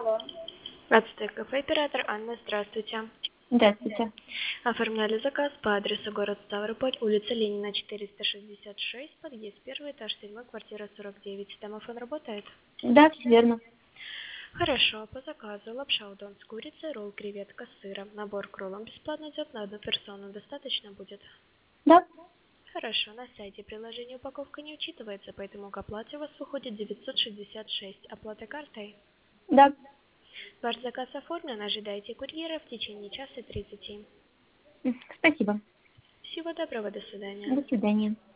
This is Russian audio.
Ацтек кафе, оператор Анна, здравствуйте. Здравствуйте. Оформляли заказ по адресу город Ставрополь, улица Ленина, 466, подъезд, первый этаж, 7, квартира 49. Домофон работает? Да, все верно. Хорошо, по заказу лапша удон с курицей, ролл, креветка с сыром. Набор к роллам бесплатно идет на одну персону. Достаточно будет? Да, Хорошо, на сайте приложения упаковка не учитывается, поэтому к оплате у вас выходит 966. Оплата картой? да. Ваш заказ оформлен, ожидайте курьера в течение часа 30. Спасибо. Всего доброго, до свидания. До свидания.